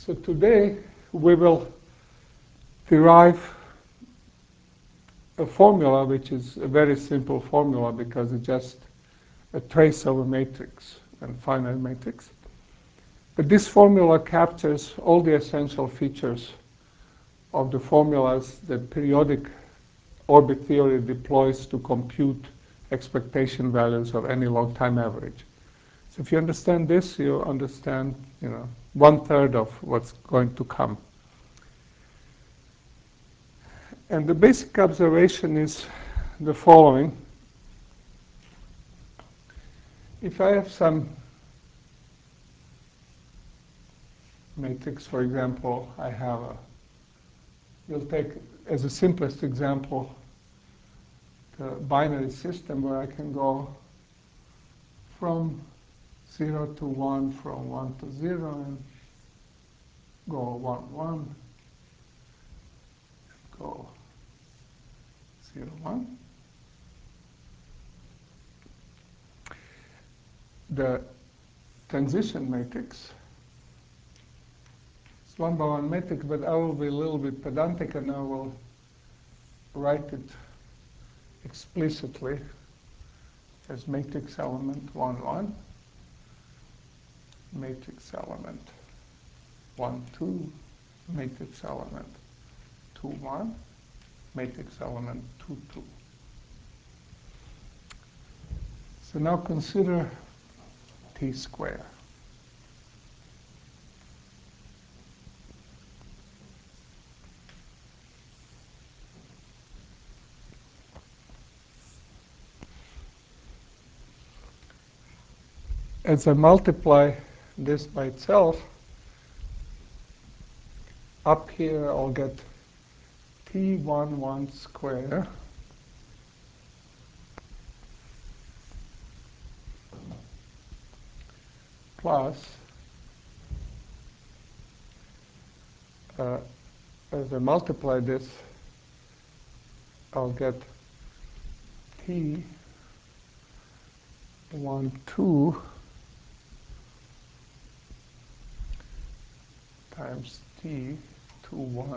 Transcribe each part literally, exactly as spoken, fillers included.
So today we will derive a formula which is a very simple formula because it's just a trace of a matrix and finite matrix. But this formula captures all the essential features of the formulas that periodic orbit theory deploys to compute expectation values of any long time average. So if you understand this, you understand, you know, one third of what's going to come. And the basic observation is the following. If I have some matrix, for example, I have a, we'll take as a simplest example the binary system where I can go from zero to one, from one to zero, and go one, one, go zero, one. The transition matrix is one by one matrix, but I will be a little bit pedantic and I will write it explicitly as matrix element one, one, matrix element one, two, matrix element two, one, matrix element two, two. So now consider T squared. As I multiply this by itself, up here I'll get T one, one square plus, uh, as I multiply this, I'll get T one, two times T two, one.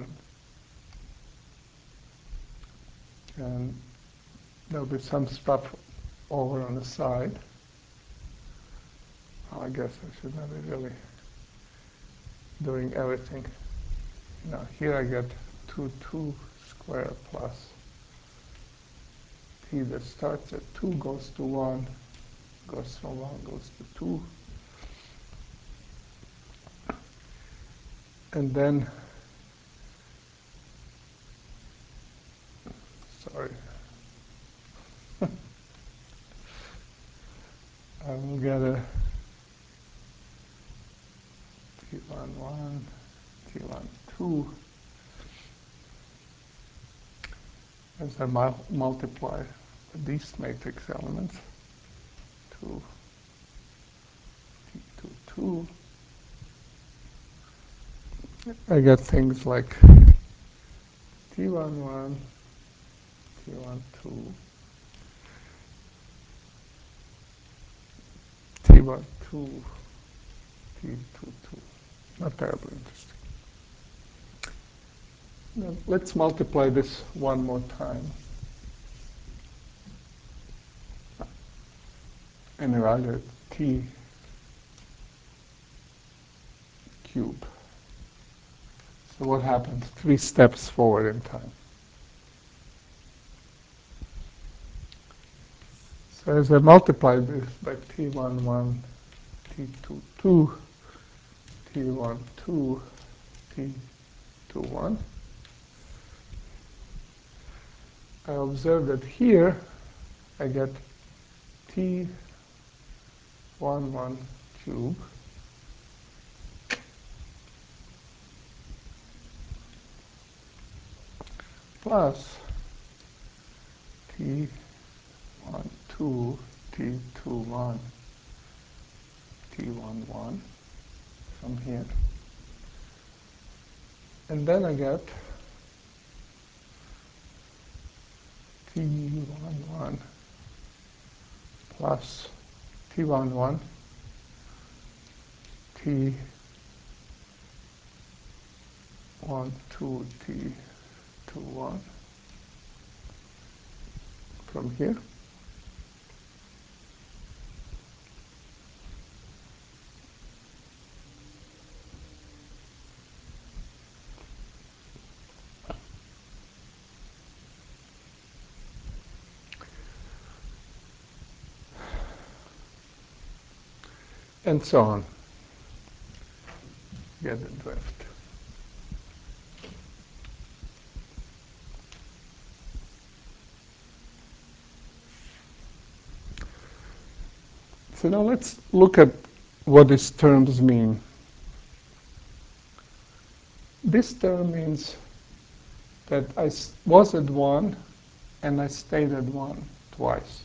And there'll be some stuff over on the side. Well, I guess I should not be really doing everything. Now here I get two, two squared plus T that starts at two goes to one, goes from one, goes to two. And then, sorry, I will get a T one, one, T one, two as I mul multiply these matrix elements. two, T two, two. I get things like T one, one, T one, two, T one, two, T two, two. Not terribly interesting. Now, let's multiply this one more time. And I get T cube. So what happens? Three steps forward in time. So as I multiply this by T one, one, T two, two, T one, two, T two, one, I observe that here I get T one, one cube plus T one, two, T two, one, T one, one from here. And then I get T one, one plus T one, one, T one, two, t, two, one, from here. And so on. Get the drift. So now let's look at what these terms mean. This term means that I was at one and I stayed at one twice.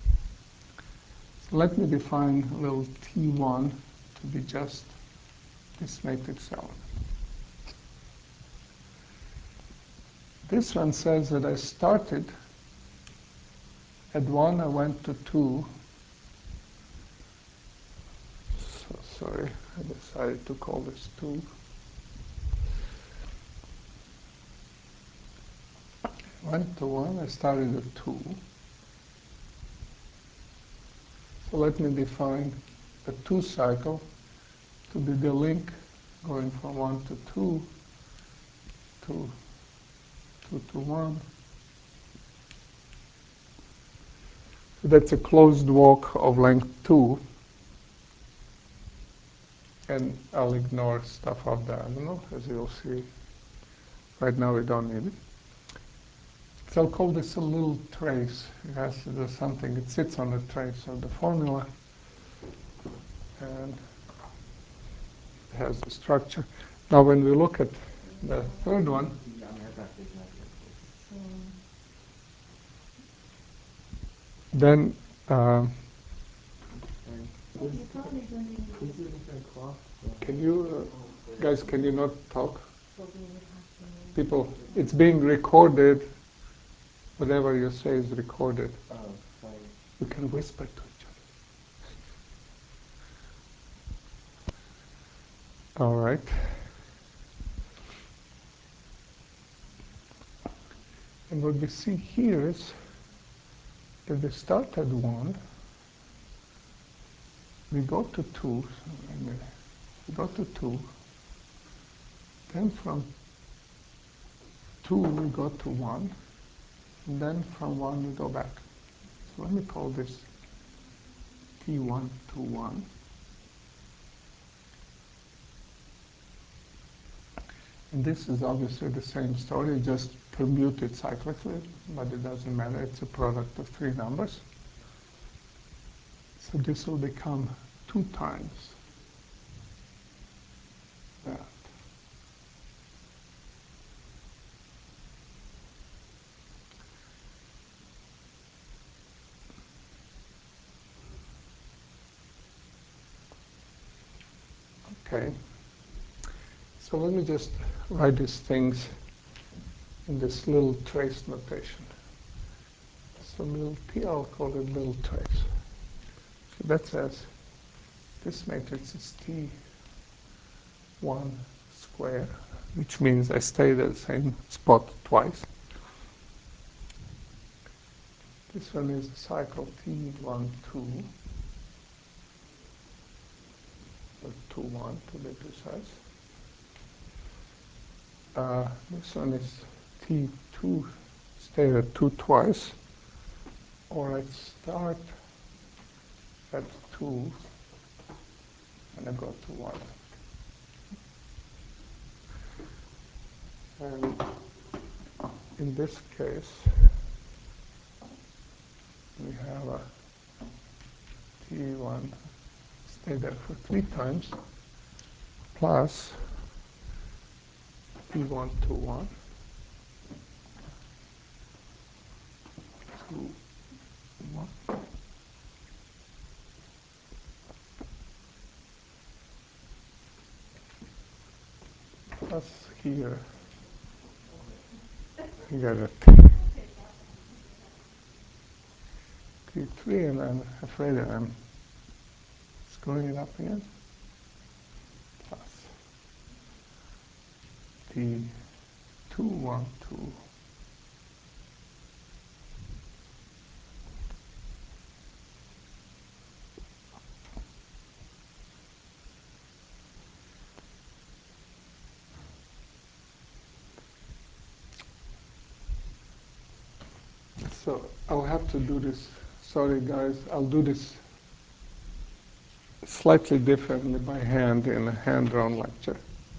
So let me define little t one to be just this matrix element. This one says that I started at one, I went to two. So sorry, I decided to call this two. Went to one, I started at two. So let me define the two cycle to be the link going from one to two, to two to one. So that's a closed walk of length two. And I'll ignore stuff off diagonal, as you'll see. Right now we don't need it. So I'll call this a little trace. It has to do something. It sits on the trace of the formula. And it has the structure. Now when we look at the third one, then uh, can you, uh, guys, can you not talk? People, it's being recorded. Whatever you say is recorded. Oh, sorry. You can whisper to each other. All right. And what we see here is if we start at one, we go to two, so we go to two, then from two we go to one, and then from one we go back. So let me call this T one to one. And this is obviously the same story, just permuted cyclically, but it doesn't matter, it's a product of three numbers. So this will become two times that. Okay. So let me just write these things in this little trace notation. So little t, I'll call it little trace. So that says this matrix is T one square, which means I stayed at the same spot twice. This one is a cycle T one two, or two one to be precise. Uh, this one is T two, stayed at two twice, or I start at two and I go to one. And in this case, we have a T one stay there for three times plus T one to one, two, one. Plus here, you get a T three, and I'm afraid that I'm screwing it up again. Plus T two, one, two. So I'll have to do this. Sorry, guys. I'll do this slightly differently by hand in a hand-drawn lecture.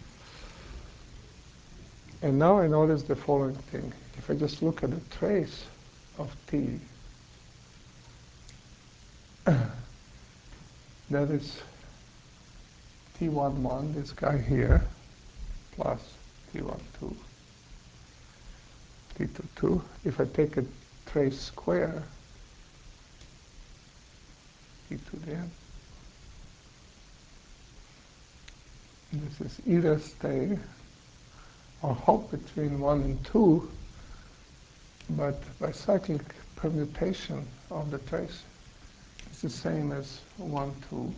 And now I notice the following thing. If I just look at the trace of t, that is t one one, this guy here, plus t one two, t two two. If I take a trace square, t to the n, this is either stay or hop between one and two, but by cyclic permutation of the trace, it's the same as one, two.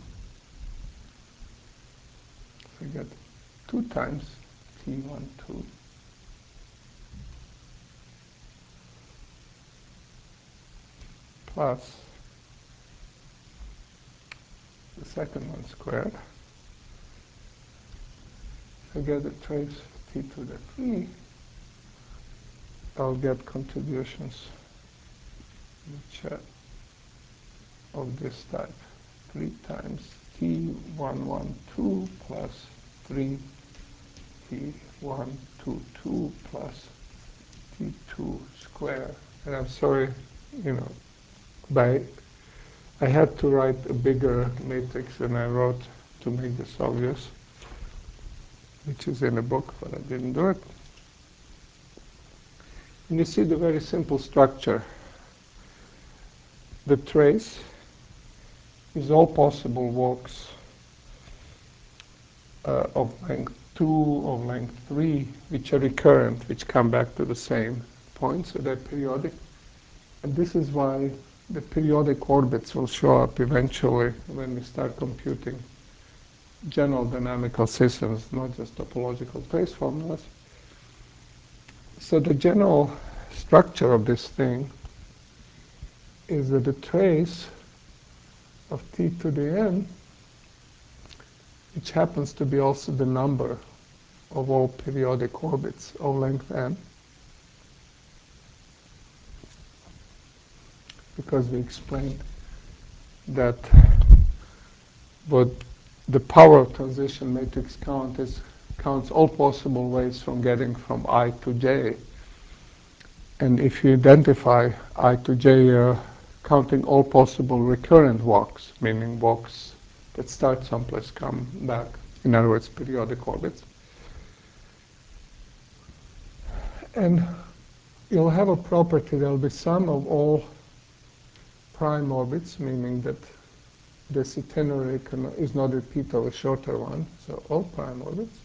So you get two times t one, two. Plus the second one squared. I get the trace t to the three. I'll get contributions which are of this type. three times t one one two plus three t one two two plus t two squared. And I'm sorry, you know, by I had to write a bigger matrix than I wrote to make this obvious, which is in a book, but I didn't do it. And you see the very simple structure. The trace is all possible walks uh, of length two, of length three, which are recurrent, which come back to the same point, so they're periodic. And this is why the periodic orbits will show up eventually when we start computing general dynamical systems, not just topological trace formulas. So the general structure of this thing is that the trace of t to the n, which happens to be also the number of all periodic orbits of length n, because we explained that what the power of transition matrix count is counts all possible ways from getting from I to j. And if you identify I to j, you're counting all possible recurrent walks, meaning walks that start someplace, come back, in other words, periodic orbits. And you'll have a property, there'll be sum of all prime orbits, meaning that this itinerary can, is not a repeat of a shorter one, so all prime orbits.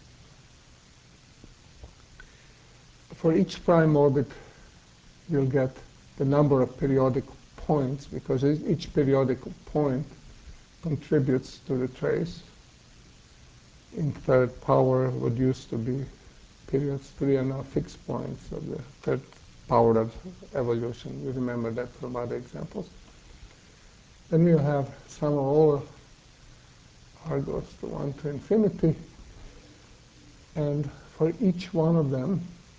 For each prime orbit, you'll get the number of periodic points, because each periodic point contributes to the trace. In third power, what used to be periods three and now fixed points of the third power of evolution. You remember that from other examples. Then you have sum of all r goes to one to infinity, and for each one of them,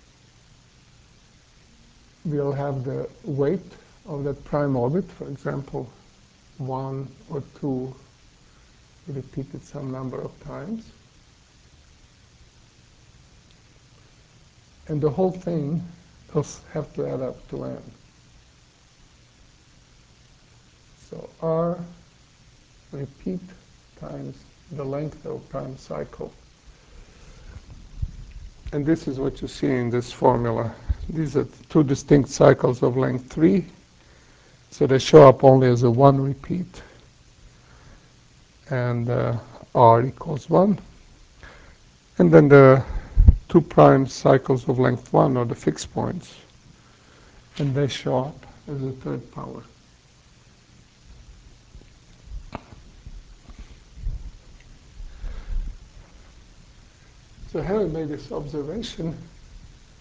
we'll have the weight of that prime orbit, for example, one or two repeated some number of times. And the whole thing will have to add up to n. So r repeat times the length of prime cycle. And this is what you see in this formula. These are two distinct cycles of length three, so they show up only as a one repeat. And uh, r equals one. And then the two prime cycles of length one are the fixed points, and they show up as a third power. So having made this observation,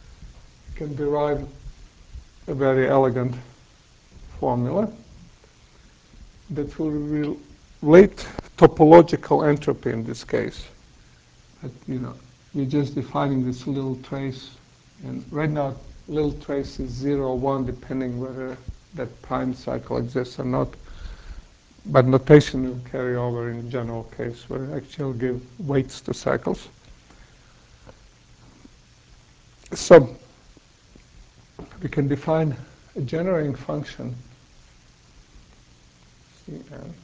can derive a very elegant formula that will relate topological entropy in this case. But, you know, we're just defining this little trace, and right now little trace is zero or one depending whether that prime cycle exists or not. But notation will carry over in the general case where actually will give weights to cycles. So we can define a generating function Cn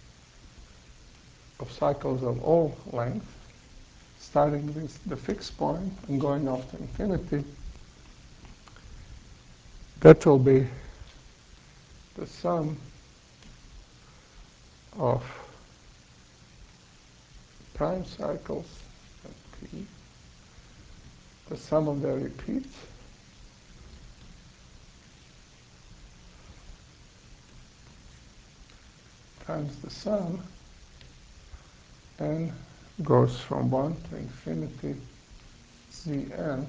of cycles of all lengths, starting with the fixed point and going off to infinity. That will be the sum of prime cycles at P, the sum of their repeats, times the sum, n goes from one to infinity Zn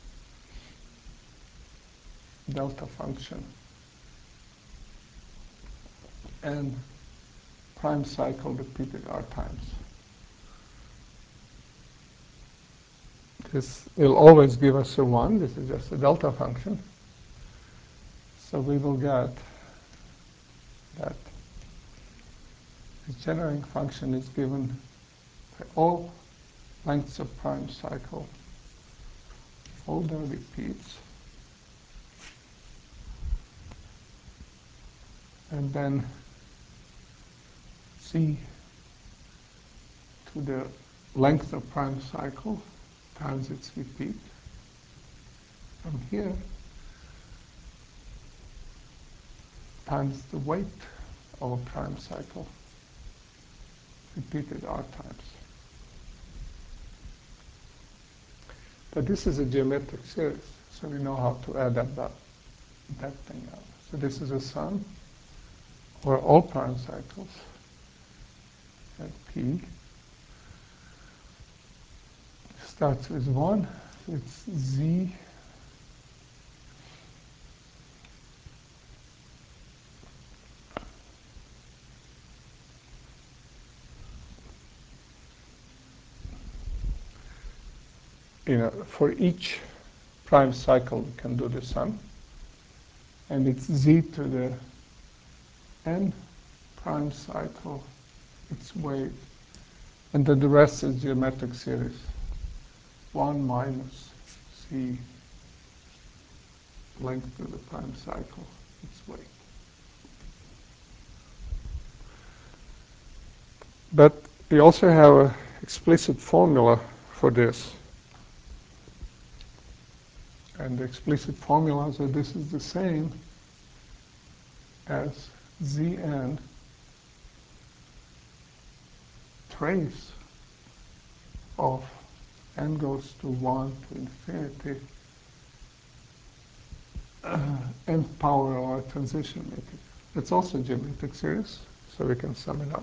delta function and prime cycle repeated r times. This will always give us a one. This is just a delta function. So we will get that the generating function is given by all lengths of prime cycle, all their repeats, and then c to the length of prime cycle times its repeat. From here, times the weight of a prime cycle, repeated r times. But this is a geometric series, so we know how to add up that, that thing up. So this is a sum where all prime cycles at P starts with one, so it's Z you know, for each prime cycle we can do the sum, and it's Z to the n prime cycle, its weight, and then the rest is geometric series. one minus C length to the prime cycle, its weight. But we also have an explicit formula for this. And the explicit formula is that this is the same as Zn trace of n goes to one to infinity uh, nth power of our transition matrix. It's also a geometric series, so we can sum it up.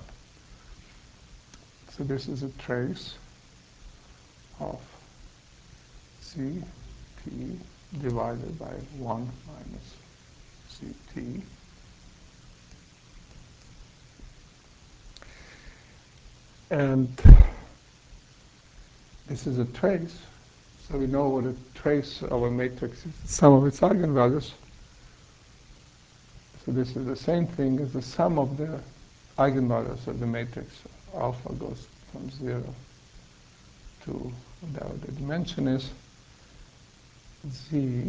So this is a trace of C T divided by one minus C T. And this is a trace, so we know what a trace of a matrix is, the sum of its eigenvalues. So this is the same thing as the sum of the eigenvalues of the matrix. Alpha goes from zero to whatever the dimension is, Z,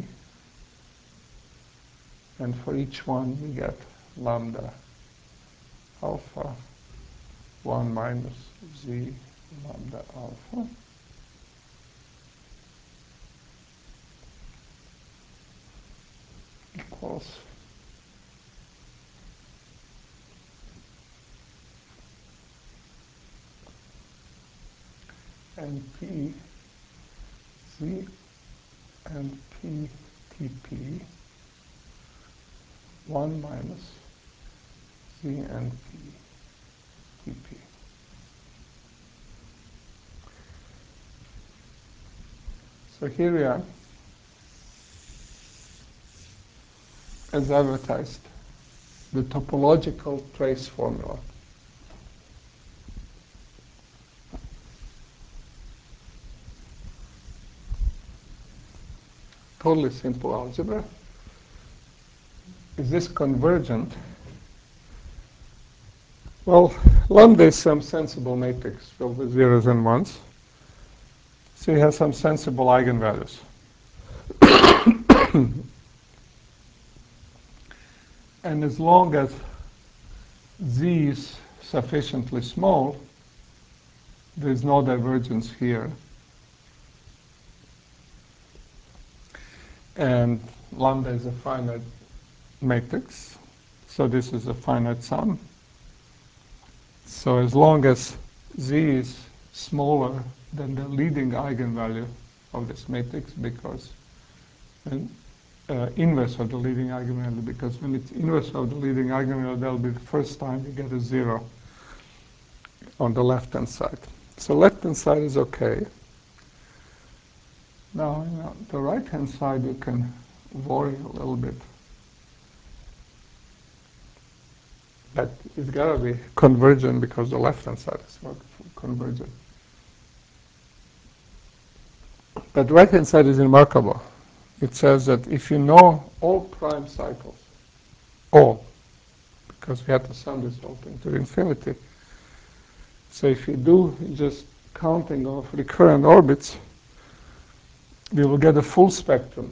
and for each one we get lambda alpha, one minus Z lambda alpha, equals N P Z N P T P one minus Z N P T P. So here we are. as advertised, the topological trace formula. Totally simple algebra. Is this convergent? Well, lambda is some sensible matrix filled with zeros and ones. So you have some sensible eigenvalues. And as long as z is sufficiently small, there is no divergence here. And lambda is a finite matrix. So this is a finite sum. So as long as z is smaller than the leading eigenvalue of this matrix, because and, uh, inverse of the leading eigenvalue, because when it's inverse of the leading eigenvalue, that'll be the first time you get a zero on the left-hand side. So left-hand side is okay. Now, you know, the right-hand side you can worry a little bit. But it's got to be convergent because the left-hand side is not convergent. But right-hand side is remarkable. It says that if you know all prime cycles, all, because we have to sum this whole thing to infinity. So if you do just counting of recurrent orbits, we will get a full spectrum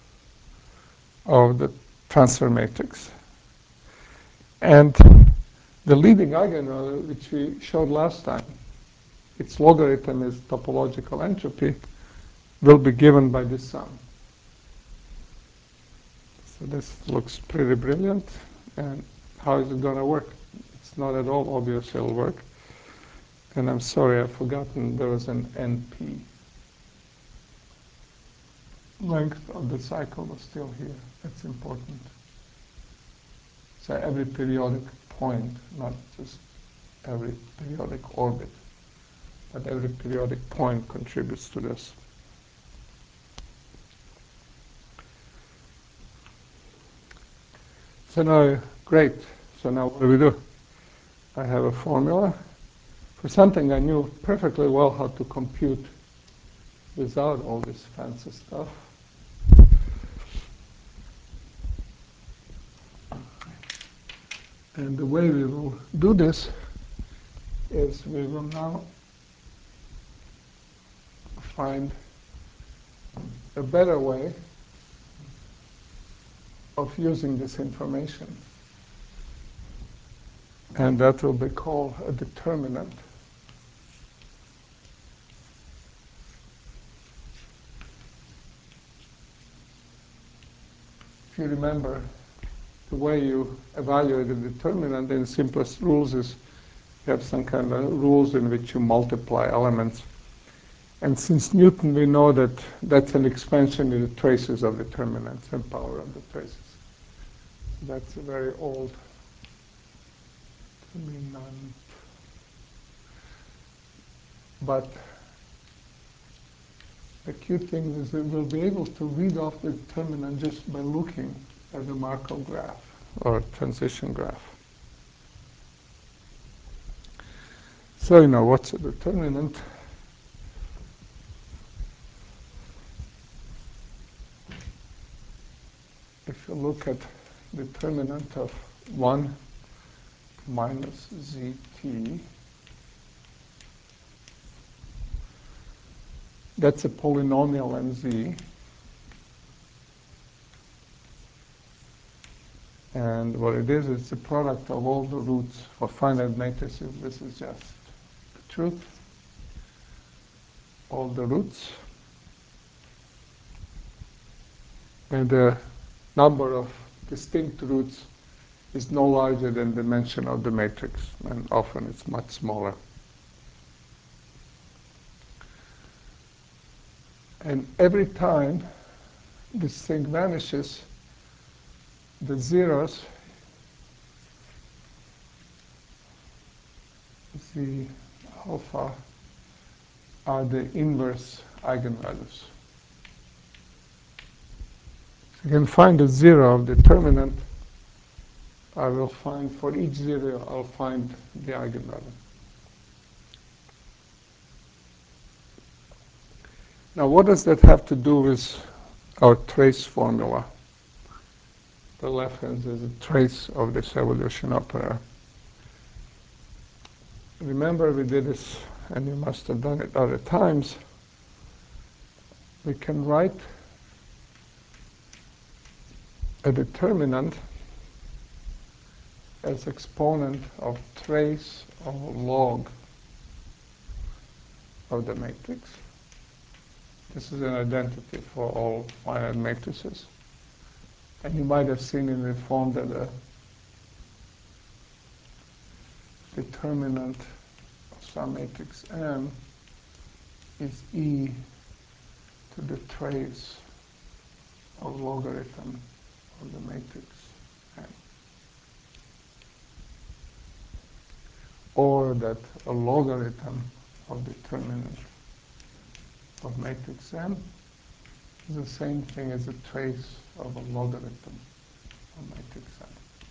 of the transfer matrix. And the leading eigenvalue, which we showed last time, its logarithm is topological entropy, will be given by this sum. So this looks pretty brilliant. And how is it going to work? It's not at all obvious it'll work. And I'm sorry, I've forgotten there was an N P. Length of the cycle was still here. That's important. So every periodic point, not just every periodic orbit, but every periodic point contributes to this. So now, great. So now what do we do? I have a formula for something I knew perfectly well how to compute without all this fancy stuff. And the way we will do this is we will now find a better way of using this information. And that will be called a determinant. If you remember, the way you evaluate a determinant in the simplest rules is you have some kind of rules in which you multiply elements. And since Newton, we know that that's an expansion in the traces of determinants and power of the traces. That's a very old determinant. But the cute thing is that we'll be able to read off the determinant just by looking at the Markov graph or transition graph. So you know what's a determinant? If you look at determinant of one minus zt, that's a polynomial in z. And what it is, it's the product of all the roots for finite matrices. This is just the truth. All the roots. And the number of distinct roots is no larger than the dimension of the matrix, and often it's much smaller. And every time this thing vanishes, the zeros, the alpha, are the inverse eigenvalues. I can find the zero of determinant, I will find for each zero, I'll find the eigenvalue. Now, what does that have to do with our trace formula? The left hand is a trace of this evolution opera. Remember, we did this, and you must have done it other times. We can write a determinant as exponent of trace or log of the matrix. This is an identity for all finite matrices. And you might have seen in the form that a determinant of some matrix M is E to the trace of logarithm of the matrix M. Or that a logarithm of determinant of matrix M is the same thing as a trace of a logarithm of matrix M.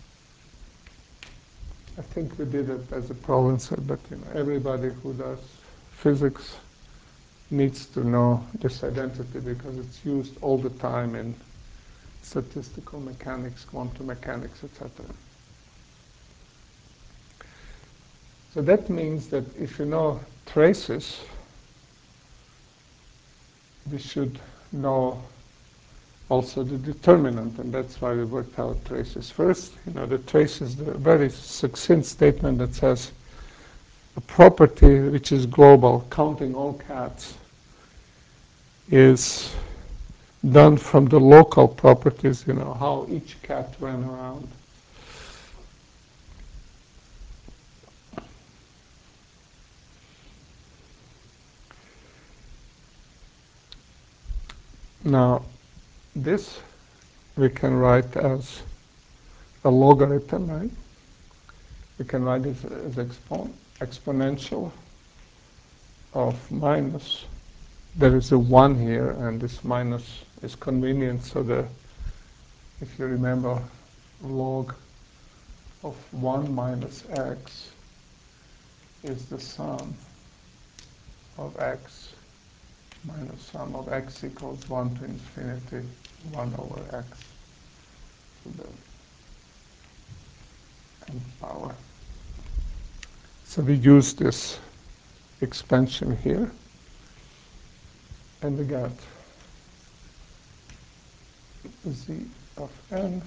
I think we did it as a problem set, but you know, everybody who does physics needs to know this identity because it's used all the time in statistical mechanics, quantum mechanics, et cetera. So that means that if you know traces, we should know also the determinant, and that's why we worked out traces first. You know, the trace is the very succinct statement that says a property which is global, counting all cats, is done from the local properties, you know, how each cat ran around. Now, this we can write as a logarithm, right? We can write it as expon exponential of minus. There is a one here, and this minus is convenient, so the, if you remember, log of one minus x is the sum of x minus sum of x equals one to infinity, one over x to the nth power. So we use this expansion here, and we got z of n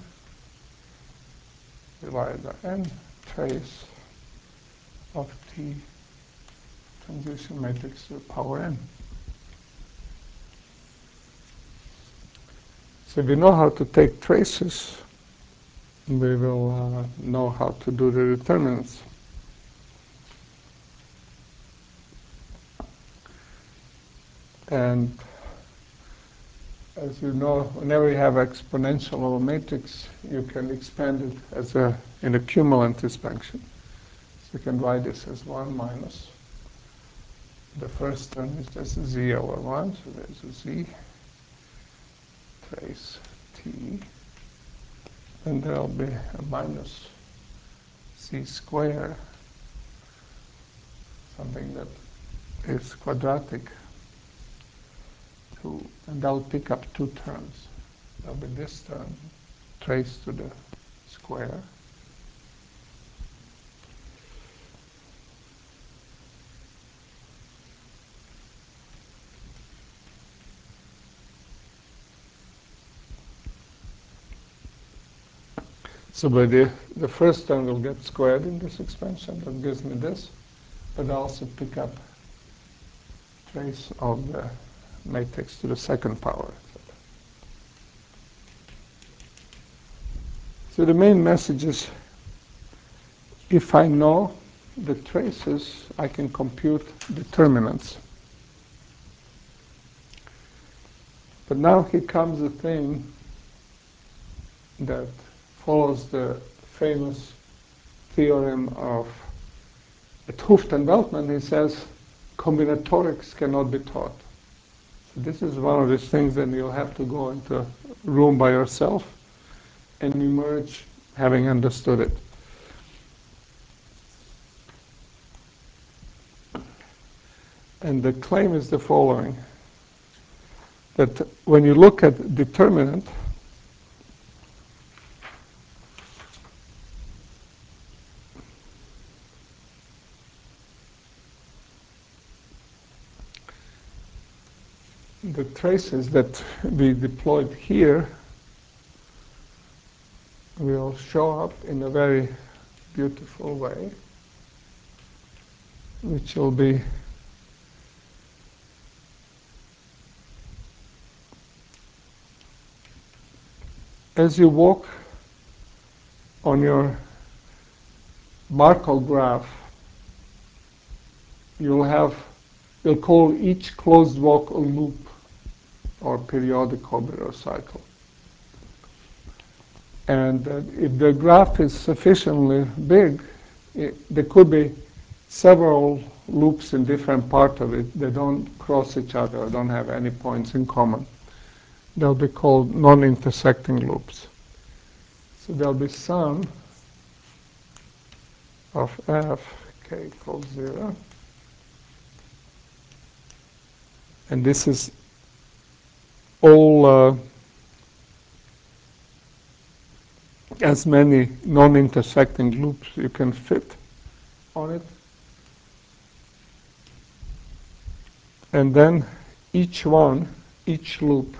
divided by n trace of t transition matrix to the power n. So if we know how to take traces, we will uh, know how to do the determinants. And as you know, whenever you have exponential of a matrix, you can expand it as a in a cumulant expansion. So you can write this as one minus. The first term is just z over one, so there's a z trace t. And there'll be a minus c squared, something that is quadratic. Two, and I'll pick up two terms. There'll be this term traced to the square. So by the, the first term will get squared in this expansion, that gives me this, but I also pick up trace of the matrix to the second power. So the main message is, if I know the traces, I can compute determinants. But now here comes the thing that follows the famous theorem of 't Hooft and Weltman. He says combinatorics cannot be taught. So this is one of these things that you'll have to go into room by yourself and emerge having understood it. And the claim is the following, that when you look at determinant, the traces that we deployed here will show up in a very beautiful way, which will be as you walk on your Markov graph, you'll have, you'll call each closed walk a loop or periodic Hoberer cycle. And uh, if the graph is sufficiently big, it, there could be several loops in different parts of it. They don't cross each other, don't have any points in common. They'll be called non-intersecting loops. So there'll be some of f, k equals zero. And this is all uh, as many non-intersecting loops you can fit on it. And then each one, each loop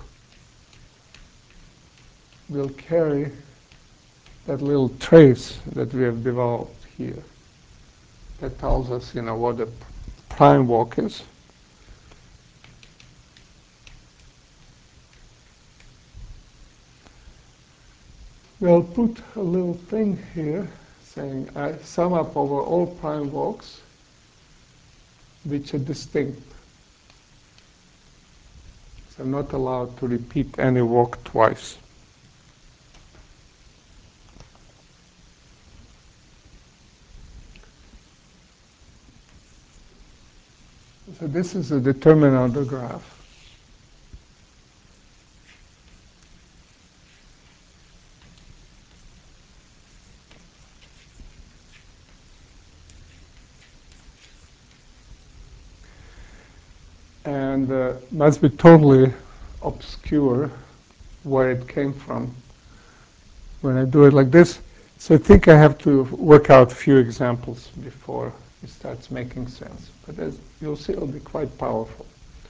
will carry that little trace that we have developed here that tells us, you know, what the prime walk is. We'll put a little thing here saying I sum up over all prime walks which are distinct. So I'm not allowed to repeat any walk twice. So this is a determinant of the graph. And uh, must be totally obscure where it came from when I do it like this. So I think I have to work out a few examples before it starts making sense. But as you'll see, it'll be quite powerful.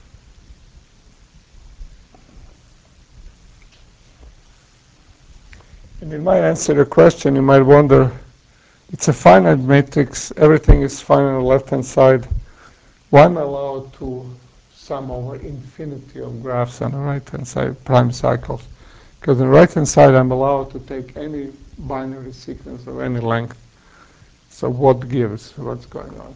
And it might answer the question, you might wonder, it's a finite matrix, everything is finite on the left-hand side. Why am I allowed to sum over infinity of graphs on the right-hand side, prime cycles? Because on the right-hand side, I'm allowed to take any binary sequence of any length. So what gives? What's going on?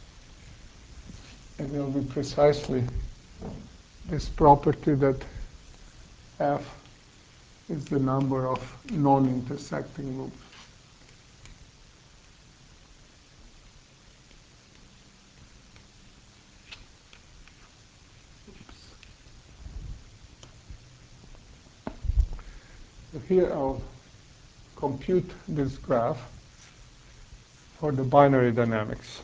And it'll be precisely this property that f is the number of non-intersecting loops. So here I'll compute this graph for the binary dynamics.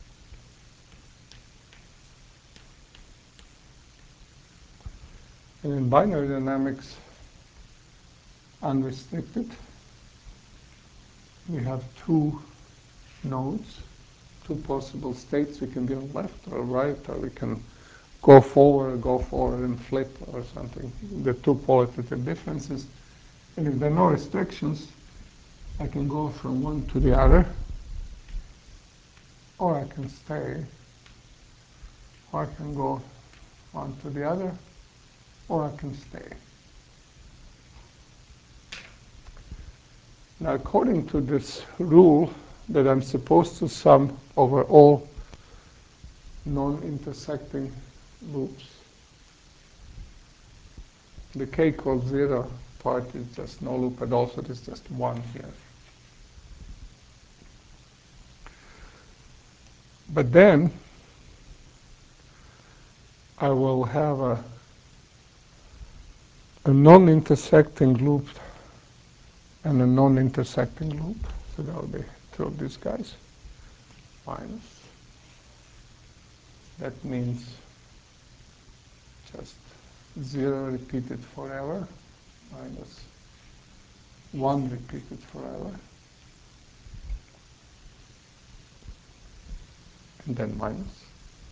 And in binary dynamics, unrestricted, we have two nodes, two possible states. We can be on left or right, or we can go forward, go forward and flip or something. The two qualitative differences. And if there are no restrictions, I can go from one to the other, or I can stay, or I can go one to the other, or I can stay. Now, according to this rule that I'm supposed to sum over all non-intersecting loops, the k equals zero part is just no loop at all, so there's just one here. But then I will have a, a non-intersecting loop and a non-intersecting loop. So that will be two of these guys. Minus. That means just zero repeated forever, minus one repeated forever, and then minus.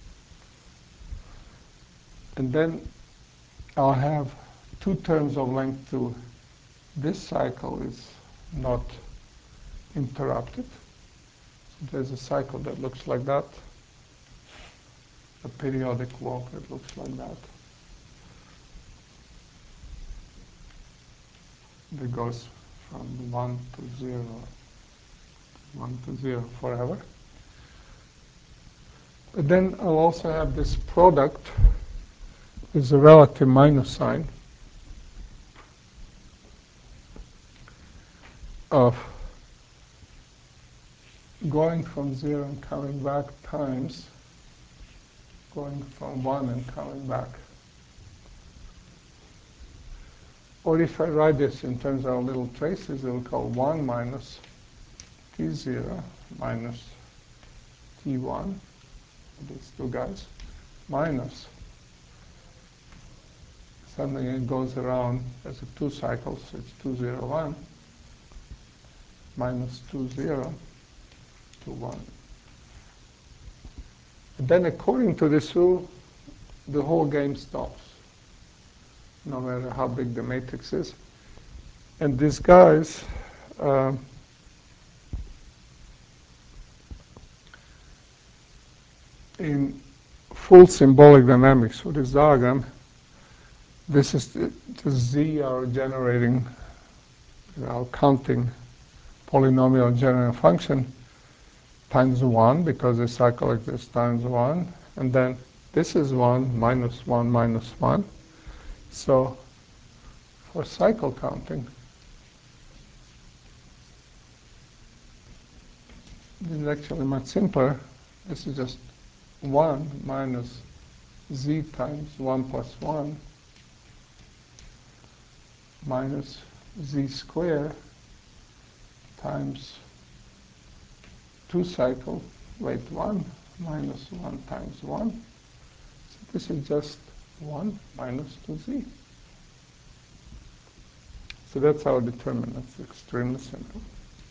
And then I'll have two terms of length two. This cycle is not interrupted. So there's a cycle that looks like that, a periodic loop that looks like that. That goes from one to zero, one to zero forever. But then I'll also have this product with a relative minus sign of going from zero and coming back times going from one and coming back. Or if I write this in terms of little traces, it will call one minus T zero minus T one, these two guys, minus something that goes around as a two cycles, so it's two zero one, minus two zero, two one. And then according to this rule, the whole game stops, no matter how big the matrix is. And these guys, uh, in full symbolic dynamics for this diagram, this is the, the Z, our generating, our counting polynomial generating function, times one, because the cycle like this times one, and then this is one, minus one, minus one. So for cycle counting, this is actually much simpler. This is just one minus Z times one plus one minus Z squared times two cycle, wait, one minus one times one. So this is just one minus two Z. So that's our determinant. It's extremely simple.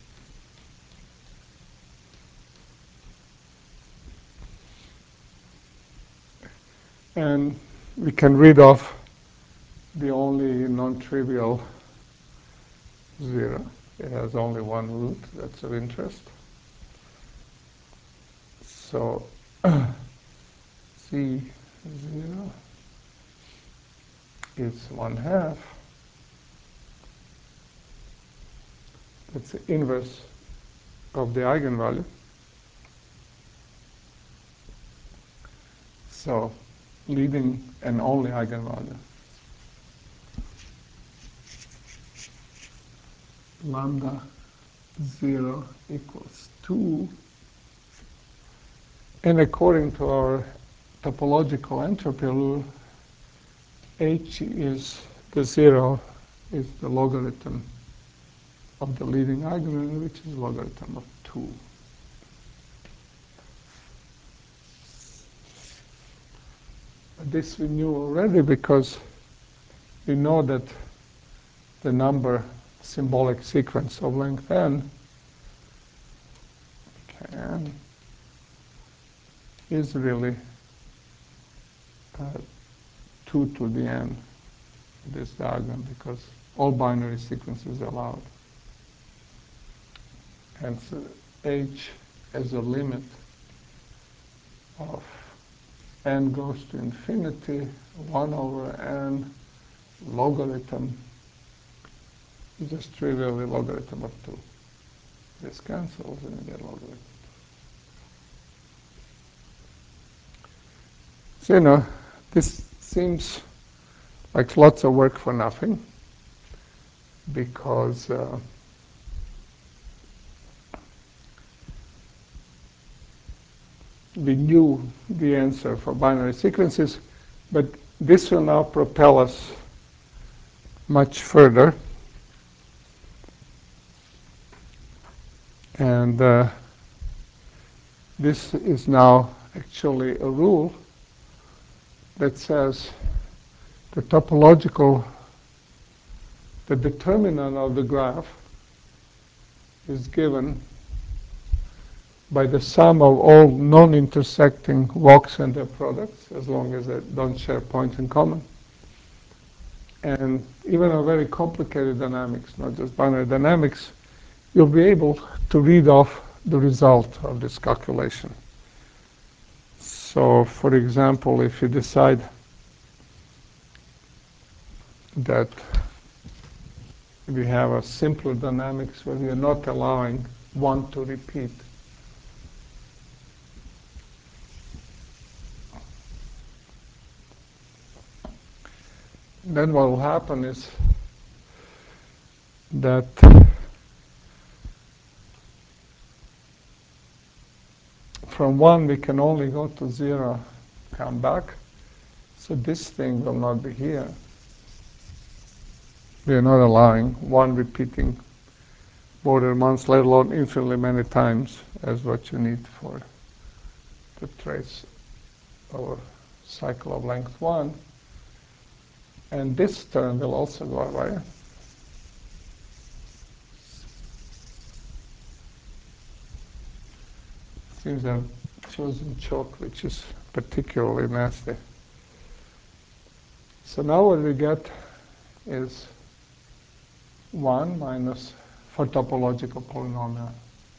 And we can read off the only non-trivial zero. It has only one root. That's of interest. So C zero is one half. That's the inverse of the eigenvalue. So leading and only eigenvalue. Lambda zero equals two. And according to our topological entropy rule, H is the zero, is the logarithm of the leading eigenvalue, which is logarithm of two. This we knew already because we know that the number symbolic sequence of length n can is really uh, two to the n, this diagram, because all binary sequences are allowed. Hence, uh, H as a limit of n goes to infinity, one over n logarithm is just trivially logarithm of two. This cancels and you get logarithm. So, you know, this seems like lots of work for nothing, because uh, we knew the answer for binary sequences, but this will now propel us much further. And uh, this is now actually a rule that says the topological, the determinant of the graph is given by the sum of all non-intersecting walks and their products, as long as they don't share points in common. And even a very complicated dynamics, not just binary dynamics, you'll be able to read off the result of this calculation. So, for example, if you decide that we have a simpler dynamics where we are not allowing one to repeat, then what will happen is that from one we can only go to zero, come back. So this thing will not be here. We are not allowing one repeating more than once, let alone infinitely many times, as what you need for to trace our cycle of length one. And this term will also go away. Seems I've chosen chalk, which is particularly nasty. So now what we get is one minus, for topological polynomial,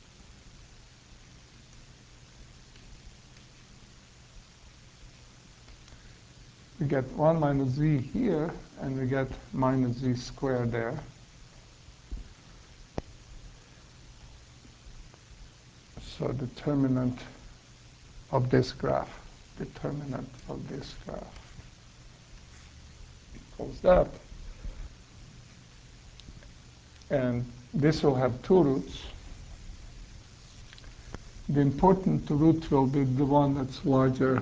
we get one minus z here, and we get minus z squared there. So determinant of this graph, determinant of this graph equals that. And this will have two roots. The important root will be the one that's larger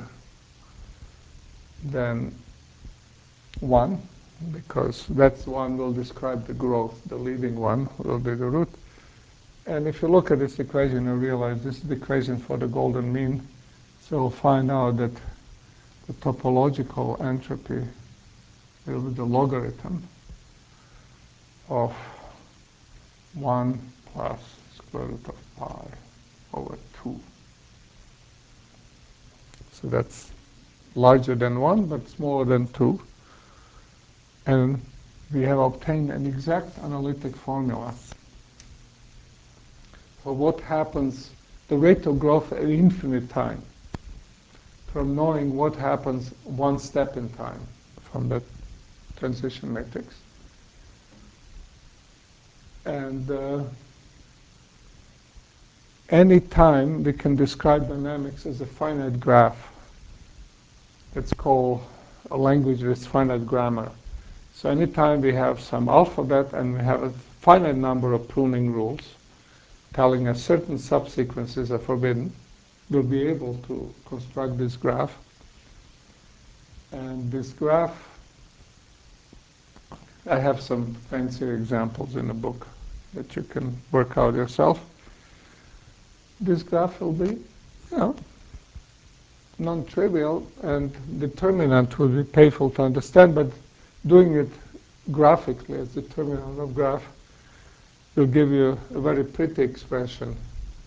than one, because that's one will describe the growth. The leading one will be the root. And if you look at this equation, you realize this is the equation for the golden mean. So we'll find out that the topological entropy will be the logarithm of one plus square root of pi over two. So that's larger than one, but smaller than two. And we have obtained an exact analytic formula for what happens, the rate of growth at infinite time, from knowing what happens one step in time from the transition matrix. And uh, any time we can describe dynamics as a finite graph. That's called a language with finite grammar. So anytime we have some alphabet and we have a finite number of pruning rules telling us certain subsequences are forbidden, we'll be able to construct this graph. And this graph, I have some fancy examples in the book that you can work out yourself. This graph will be, you know, non-trivial, and determinant will be painful to understand, but doing it graphically as determinant of graph will give you a very pretty expression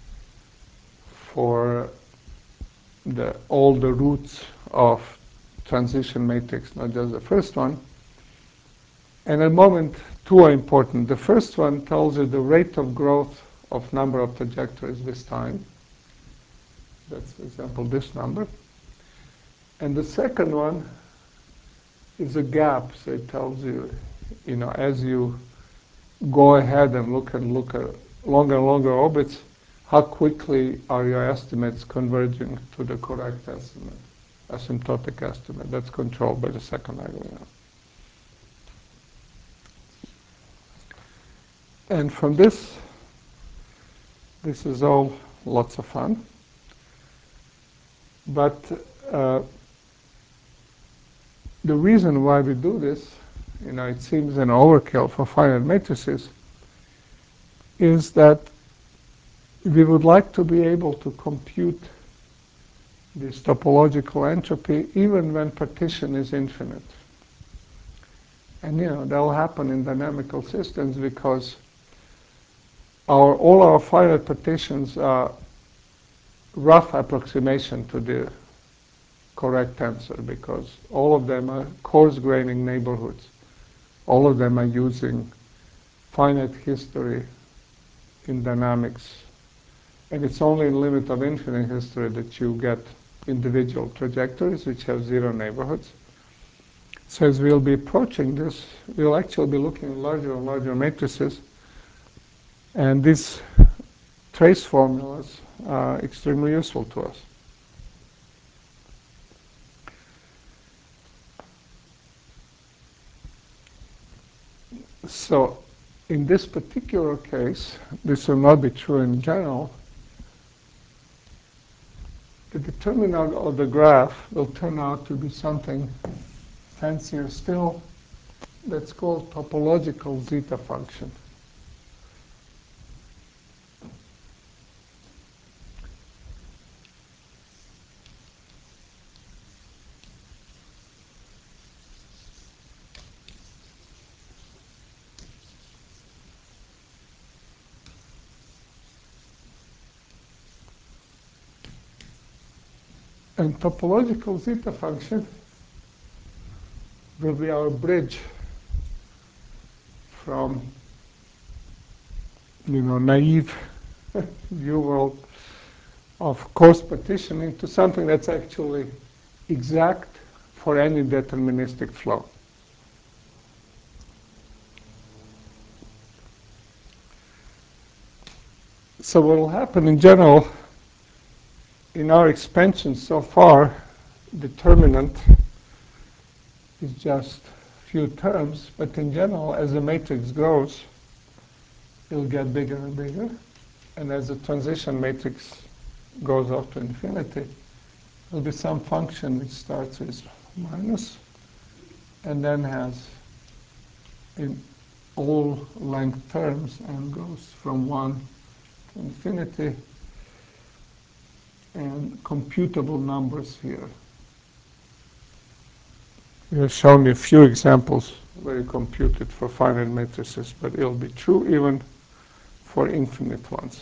for the, all the roots of transition matrix, not just the first one. And at the moment, two are important. The first one tells you the rate of growth of number of trajectories with time. That's, for example, this number. And the second one is a gap, so it tells you, you know, as you go ahead and look and look at longer and longer orbits, how quickly are your estimates converging to the correct estimate, asymptotic estimate. That's controlled by the second angle. And from this, this is all lots of fun. But uh, the reason why we do this you know, it seems an overkill for finite matrices, is that we would like to be able to compute this topological entropy even when partition is infinite. And you know, that'll happen in dynamical systems because our, all our finite partitions are rough approximation to the correct answer because all of them are coarse graining neighborhoods. All of them are using finite history in dynamics. And it's only in limit of infinite history that you get individual trajectories which have zero neighborhoods. So as we'll be approaching this, we'll actually be looking at larger and larger matrices. And these trace formulas are extremely useful to us. So in this particular case, this will not be true in general. The determinant of the graph will turn out to be something fancier still that's called topological zeta function. And topological zeta function will be our bridge from, you know, naive view world of coarse partitioning to something that's actually exact for any deterministic flow. So what will happen in general, in our expansion so far, determinant is just few terms, but in general, as the matrix grows, it'll get bigger and bigger. And as the transition matrix goes off to infinity, there'll be some function which starts with minus and then has in all length terms and goes from one to infinity, and computable numbers here. We have shown you a few examples where you compute it for finite matrices, but it'll be true even for infinite ones.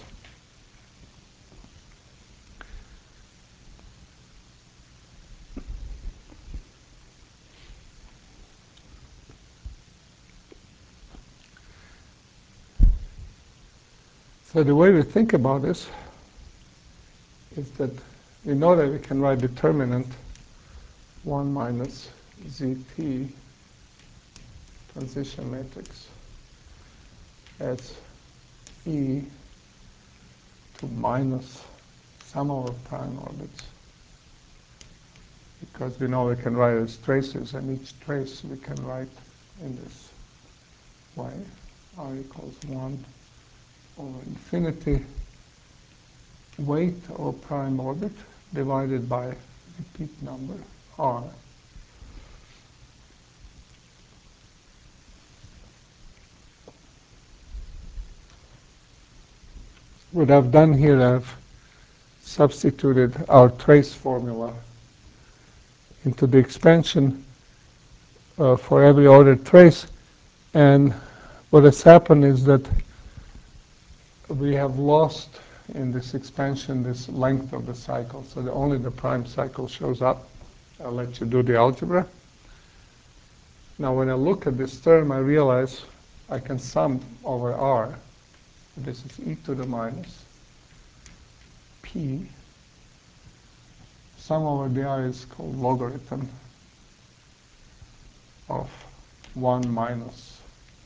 So the way we think about this is that we know that we can write determinant one minus zt transition matrix as e to minus sum over prime orbits, because we know we can write as traces, and each trace we can write in this way. R equals one over infinity weight or prime orbit divided by repeat number r. What I've done here, I've substituted our trace formula into the expansion uh, for every ordered trace, and what has happened is that we have lost in this expansion this length of the cycle, so that only the prime cycle shows up. I'll let you do the algebra. Now when I look at this term, I realize I can sum over r. This is e to the minus p. Sum over the r is called logarithm of one minus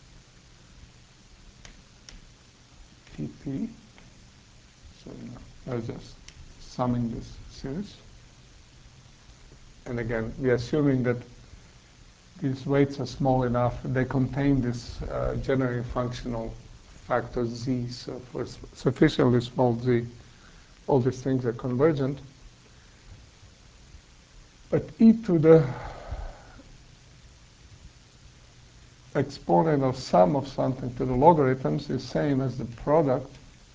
pp. So you know, I was just summing this series. And again, we're assuming that these weights are small enough, they contain this uh, generating functional factor z, so for sufficiently small z, all these things are convergent. But e to the exponent of sum of something to the logarithms is same as the product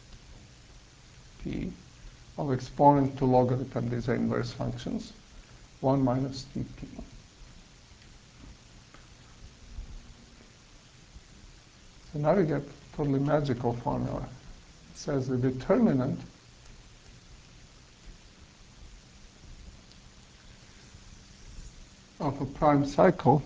p of exponent to logarithm. These are inverse functions. one minus T P. So now we get a totally magical formula. It says the determinant of a prime cycle,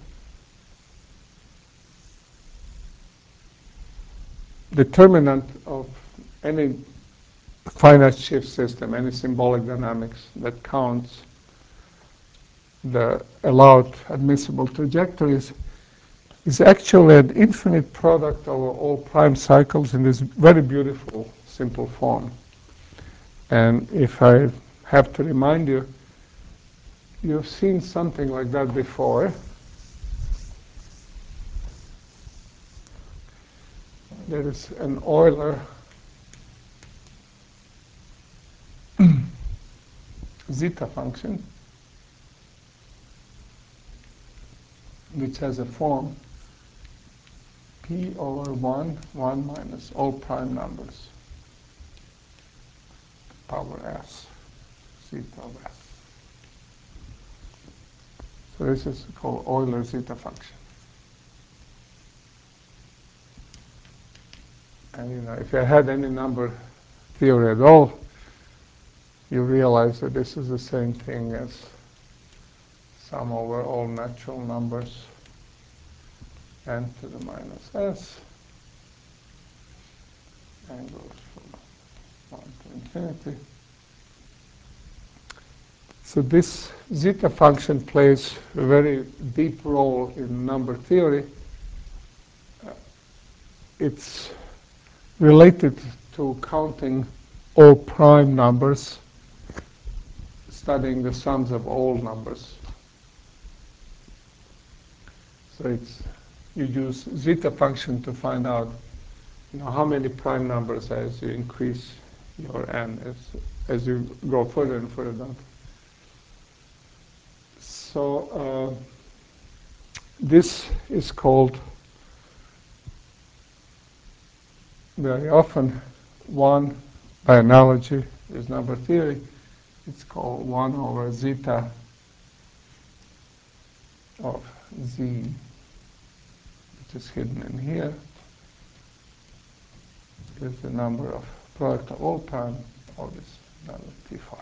determinant of any finite shift system, any symbolic dynamics that counts the allowed admissible trajectories, is actually an infinite product over all prime cycles in this very beautiful, simple form. And if I have to remind you, you've seen something like that before. There is an Euler zeta function which has a form p over one, one minus all prime numbers, power s, zeta of s. So this is called Euler zeta function. And you know, if you had any number theory at all, you realize that this is the same thing as sum over all natural numbers n to the minus s, and goes from one to infinity. So this zeta function plays a very deep role in number theory. Uh, it's related to counting all prime numbers, studying the sums of all numbers. So it's, you use zeta function to find out, you know, how many prime numbers as you increase your n, as, as you go further and further down. So uh, this is called very often one, by analogy, is number theory. It's called one over zeta of z, which is hidden in here, is the number of product of all prime of this number P phi.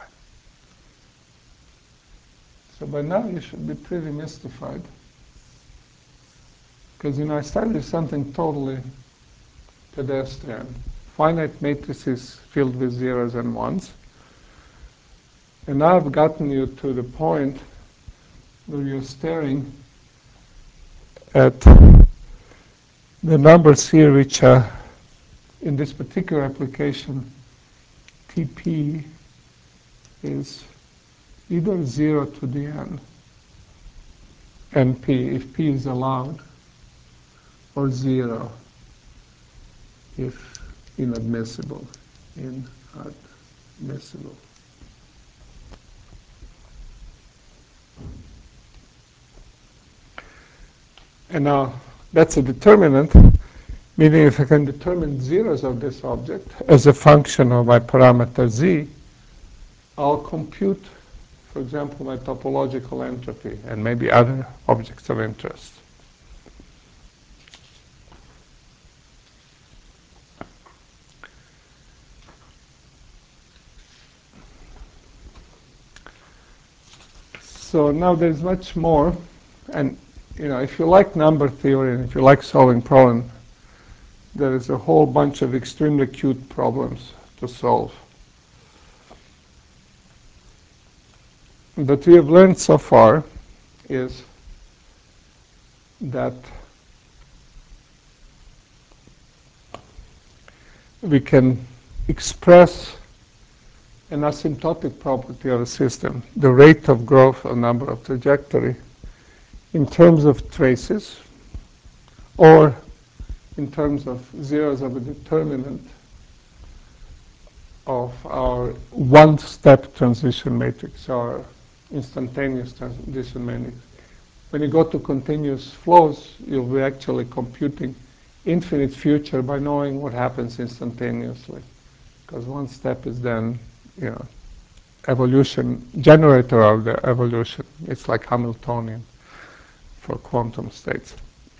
So by now you should be pretty mystified, because you know I started with something totally pedestrian, finite matrices filled with zeros and ones, and now I've gotten you to the point where you're staring at the numbers here which are, in this particular application, T P is either zero to the n, np if p is allowed, or zero if inadmissible, inadmissible. And now that's a determinant, meaning if I can determine zeros of this object as a function of my parameter z, I'll compute, for example, my topological entropy and maybe other objects of interest. So now there's much more, and you know, if you like number theory and if you like solving problems, there is a whole bunch of extremely cute problems to solve. What we have learned so far is that we can express an asymptotic property of a system, the rate of growth of number of trajectory, in terms of traces, or in terms of zeros of a determinant of our one-step transition matrix, our instantaneous transition matrix, When you go to continuous flows, you'll be actually computing infinite future by knowing what happens instantaneously. Because one step is then, you know, evolution, generator of the evolution. It's like Hamiltonian for quantum states.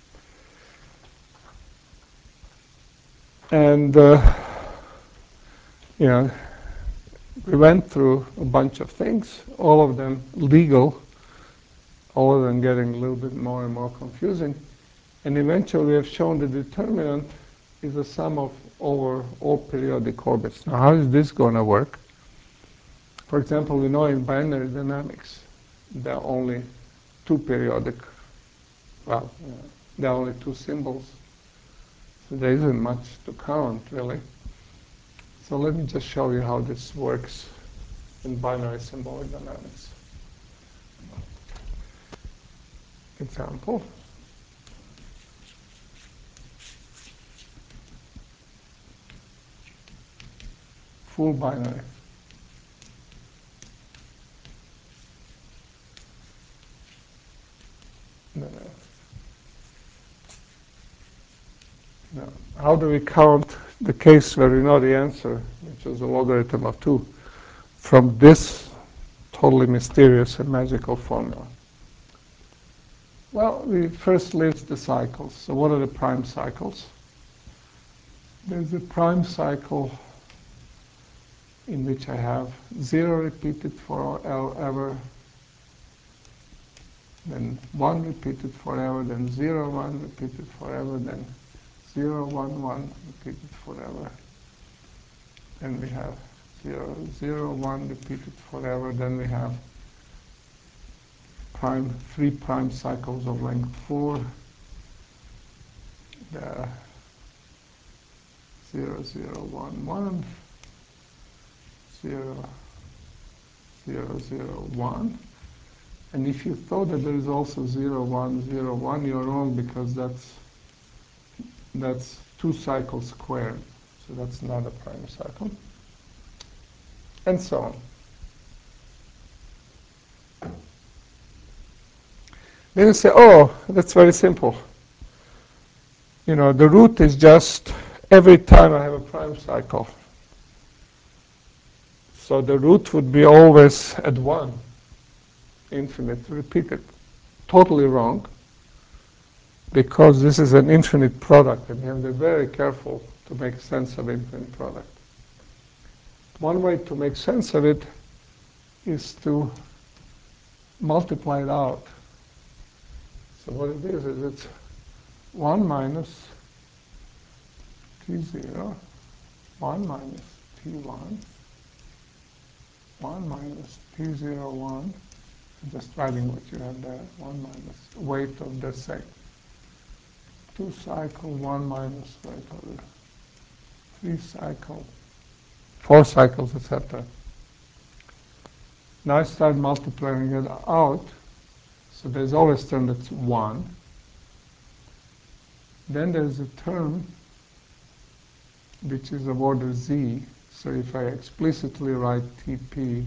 And, uh, you know, we went through a bunch of things, all of them legal, all of them getting a little bit more and more confusing. And eventually we have shown the determinant is a sum of over all periodic orbits. Now how is this going to work? For example, we know in binary dynamics there are only two periodic, well, uh, there are only two symbols. So there isn't much to count, really. So let me just show you how this works in binary symbolic dynamics. Example. Full binary. No, no. No. How do we count the case where we know the answer, which is a logarithm of two, from this totally mysterious and magical formula? Well, we first list the cycles. So what are the prime cycles? There's a prime cycle in which I have zero repeated forever, then one repeated forever, then zero, one repeated forever, then zero, one, one repeated forever. Then we have zero, zero, one repeated forever. Then we have prime, three prime cycles of length four. The zero, zero, one, one, zero, zero, zero, one. And if you thought that there is also zero, one, zero, one, you're wrong, because that's that's two cycles squared. So that's not a prime cycle. And so on. Then you say, oh, that's very simple. You know, the root is just every time I have a prime cycle. So the root would be always at one, infinite, repeated. Totally wrong, because this is an infinite product, and you have to be very careful to make sense of infinite product. One way to make sense of it is to multiply it out. So what it is, is it's one minus T zero, one minus T one, one minus T zero, one, just writing what you have there, one minus weight of the same. Two cycle, one minus weight of the three cycle, four cycles, et cetera. Now I start multiplying it out, so there's always a term that's one. Then there's a term which is of order z. So if I explicitly write Tp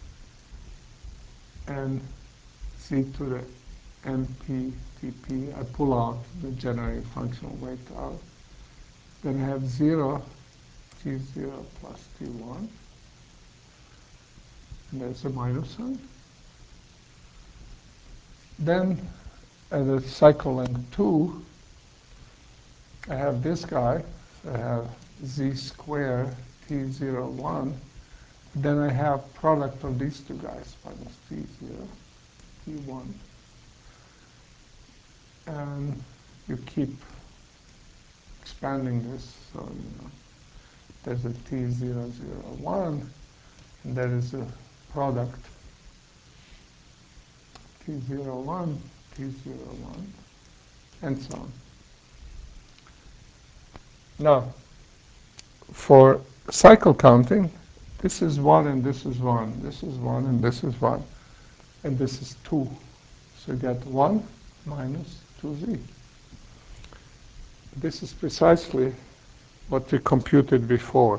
and z to the np Tp, I pull out the generating functional weight out. Then I have zero, T zero plus T one. And there's a minus sign. Then at the cycle length two, I have this guy. So I have z squared T zero, one. Then I have product of these two guys, minus T zero, T one. And you keep expanding this, so you know there's a T zero, zero, one, and there is a product T zero, one, T zero, one, and so on. Now, for cycle counting, this is one and this is one, this is one and this is one, and this is two. So you get one minus two z. This is precisely what we computed before.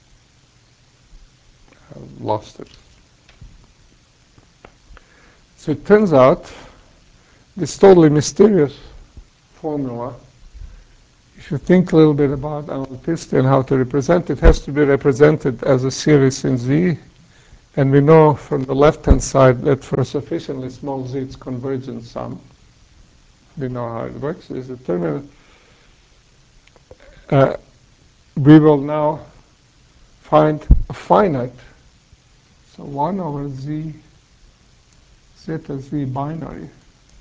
I lost it. So it turns out this totally mysterious formula, if you think a little bit about analyticity and how to represent it, has to be represented as a series in Z. And we know from the left-hand side that for a sufficiently small Z, it's convergent sum. We know how it works. It's determinant. Uh, we will now find a finite. So one over Z, zeta Z binary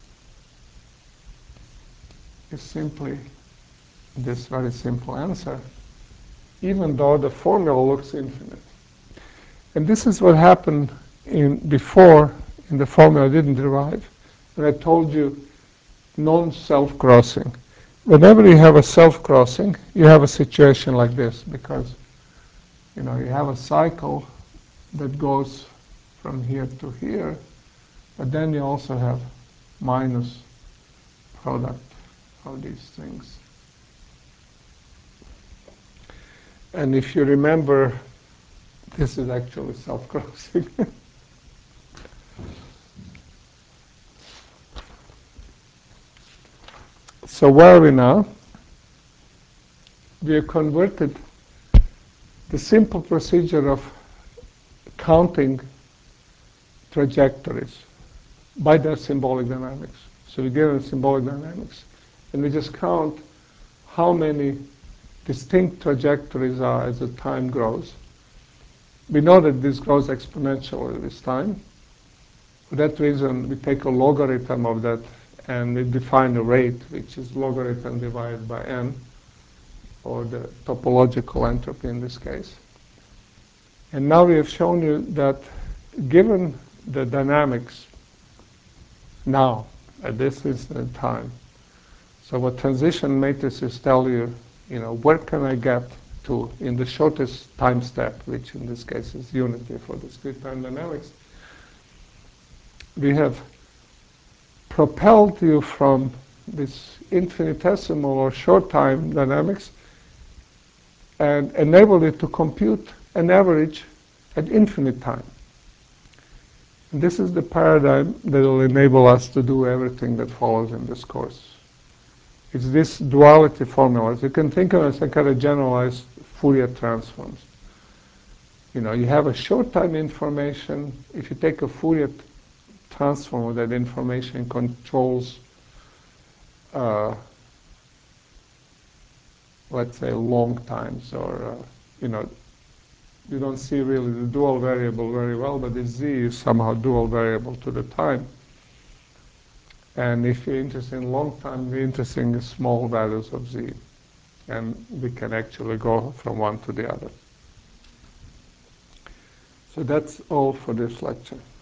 is simply this very simple answer, even though the formula looks infinite. And this is what happened in before in the formula I didn't derive. And I told you non-self-crossing. Whenever you have a self-crossing, you have a situation like this, because you know you have a cycle that goes from here to here, but then you also have minus product of these things. And if you remember, this is actually self-crossing. So where are we now? We have converted the simple procedure of counting trajectories by their symbolic dynamics. So we give them symbolic dynamics, and we just count how many distinct trajectories are as the time grows. We know that this grows exponentially with time. For that reason, we take a logarithm of that, and we define a rate, which is logarithm divided by n, or the topological entropy in this case. And now we have shown you that given the dynamics now, at this instant in time, so what transition matrices tell you, you know, where can I get to in the shortest time step, which in this case is unity for discrete time dynamics, we have propelled you from this infinitesimal or short time dynamics and enabled it to compute an average at infinite time. And this is the paradigm that will enable us to do everything that follows in this course. It's this duality formula. You can think of it as a kind of generalized Fourier transforms. You know, you have a short time information. If you take a Fourier transform with that information controls, uh, let's say, long times, or, uh, you know, you don't see really the dual variable very well, but the Z is somehow dual variable to the time. And if you're interested in long time, we're interested in small values of Z. And we can actually go from one to the other. So that's all for this lecture.